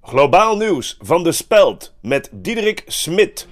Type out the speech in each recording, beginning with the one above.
Globaal nieuws van de Speld met Diederik Smit.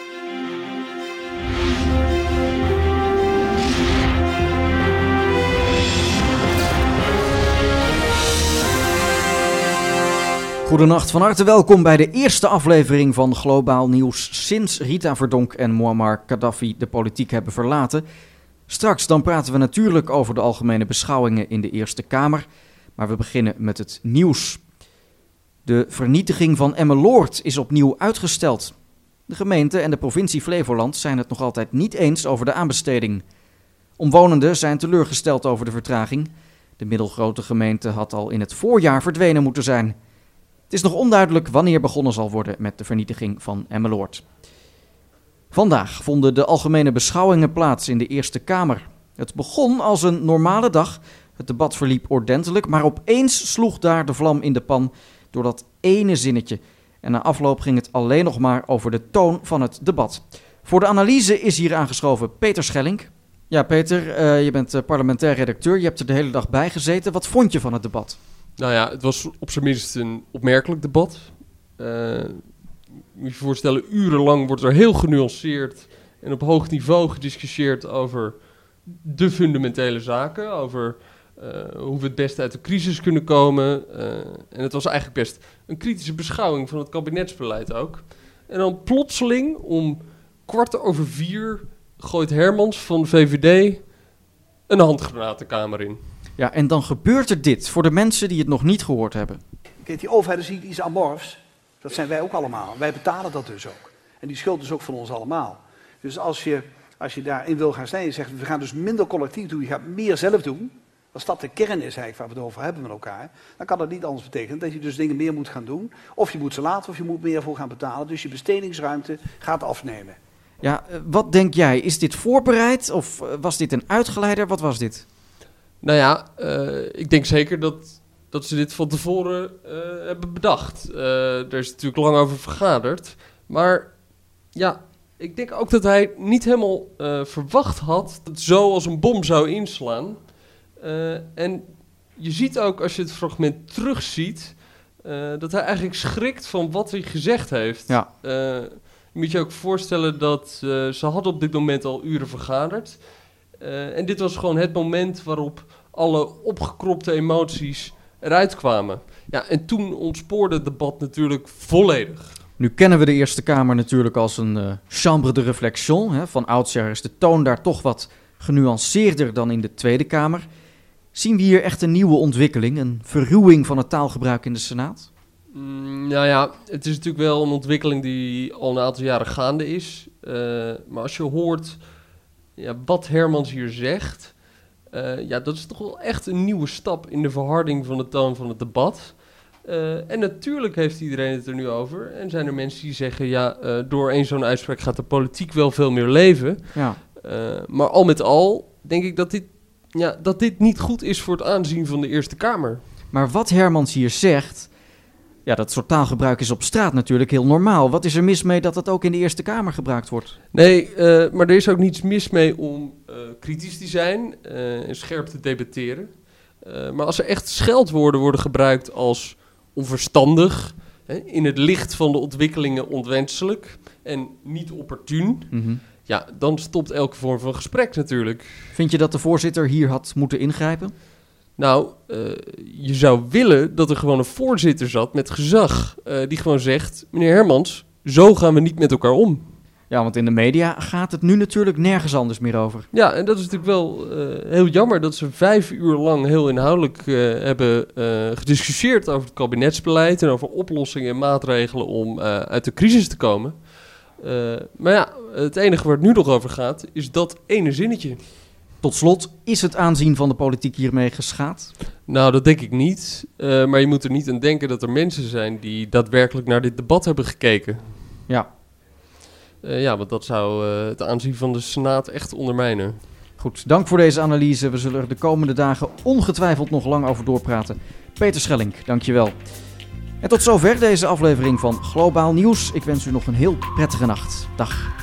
Goedenacht, van harte welkom bij de eerste aflevering van Globaal Nieuws sinds Rita Verdonk en Muammar Gaddafi de politiek hebben verlaten. Straks dan praten we natuurlijk over de algemene beschouwingen in de Eerste Kamer, maar we beginnen met het nieuws. De vernietiging van Emmeloord is opnieuw uitgesteld. De gemeente en de provincie Flevoland zijn het nog altijd niet eens over de aanbesteding. Omwonenden zijn teleurgesteld over de vertraging. De middelgrote gemeente had al in het voorjaar verdwenen moeten zijn. Het is nog onduidelijk wanneer begonnen zal worden met de vernietiging van Emmeloord. Vandaag vonden de algemene beschouwingen plaats in de Eerste Kamer. Het begon als een normale dag. Het debat verliep ordentelijk, maar opeens sloeg daar de vlam in de pan door dat ene zinnetje. En na afloop ging het alleen nog maar over de toon van het debat. Voor de analyse is hier aangeschoven Peter Schellink. Ja, Peter, je bent parlementair redacteur. Je hebt er de hele dag bij gezeten. Wat vond je van het debat? Nou ja, het was op zijn minst een opmerkelijk debat. Moet je je voorstellen, urenlang wordt er heel genuanceerd en op hoog niveau gediscussieerd over de fundamentele zaken. Over hoe we het beste uit de crisis kunnen komen. En het was eigenlijk best een kritische beschouwing van het kabinetsbeleid ook. En dan plotseling om 4:15 gooit Hermans van de VVD een handgranaat de Kamer in. Ja, en dan gebeurt er dit voor de mensen die het nog niet gehoord hebben. Kijk, die overheid is iets amorfs. Dat zijn wij ook allemaal. Wij betalen dat dus ook. En die schuld is ook van ons allemaal. Dus als je daarin wil gaan snijden, zegt we gaan dus minder collectief doen, je gaat meer zelf doen. Als dat de kern is eigenlijk waar we het over hebben met elkaar, dan kan dat niet anders betekenen dat je dus dingen meer moet gaan doen. Of je moet ze laten of je moet meer voor gaan betalen. Dus je bestedingsruimte gaat afnemen. Ja, wat denk jij? Is dit voorbereid of was dit een uitgeleider? Wat was dit? Nou ja, ik denk zeker dat ze dit van tevoren hebben bedacht. Er is natuurlijk lang over vergaderd. Maar ja, ik denk ook dat hij niet helemaal verwacht had dat het zo als een bom zou inslaan. En je ziet ook, als je het fragment terugziet, dat hij eigenlijk schrikt van wat hij gezegd heeft. Ja. Je moet je ook voorstellen dat ze hadden op dit moment al uren vergaderd. En dit was gewoon het moment waarop alle opgekropte emoties eruit kwamen. Ja, en toen ontspoorde het debat natuurlijk volledig. Nu kennen we de Eerste Kamer natuurlijk als een chambre de réflexion. Hè. Van oudsher is de toon daar toch wat genuanceerder dan in de Tweede Kamer. Zien we hier echt een nieuwe ontwikkeling, een verruwing van het taalgebruik in de Senaat? Nou ja, het is natuurlijk wel een ontwikkeling die al een aantal jaren gaande is. Maar als je hoort wat Hermans hier zegt, dat is toch wel echt een nieuwe stap in de verharding van de toon van het debat. En natuurlijk heeft iedereen het er nu over. En zijn er mensen die zeggen, door één zo'n uitspraak gaat de politiek wel veel meer leven. Ja. Maar al met al denk ik dat dit niet goed is voor het aanzien van de Eerste Kamer. Maar wat Hermans hier zegt, ja, dat soort taalgebruik is op straat natuurlijk heel normaal. Wat is er mis mee dat dat ook in de Eerste Kamer gebruikt wordt? Nee, maar er is ook niets mis mee om kritisch te zijn en scherp te debatteren. Maar als er echt scheldwoorden worden gebruikt als onverstandig, in het licht van de ontwikkelingen onwenselijk en niet opportun, ja, dan stopt elke vorm van gesprek natuurlijk. Vind je dat de voorzitter hier had moeten ingrijpen? Nou, je zou willen dat er gewoon een voorzitter zat met gezag. Die gewoon zegt, meneer Hermans, zo gaan we niet met elkaar om. Ja, want in de media gaat het nu natuurlijk nergens anders meer over. Ja, en dat is natuurlijk wel heel jammer dat ze 5 uur lang heel inhoudelijk hebben gediscussieerd over het kabinetsbeleid en over oplossingen en maatregelen om uit de crisis te komen. Maar ja, het enige waar het nu nog over gaat is dat ene zinnetje. Tot slot, is het aanzien van de politiek hiermee geschaad? Nou, dat denk ik niet. Maar je moet er niet aan denken dat er mensen zijn die daadwerkelijk naar dit debat hebben gekeken. Ja. Want dat zou het aanzien van de Senaat echt ondermijnen. Goed, dank voor deze analyse. We zullen er de komende dagen ongetwijfeld nog lang over doorpraten. Peter Schellink, dankjewel. En tot zover deze aflevering van Globaal Nieuws. Ik wens u nog een heel prettige nacht. Dag.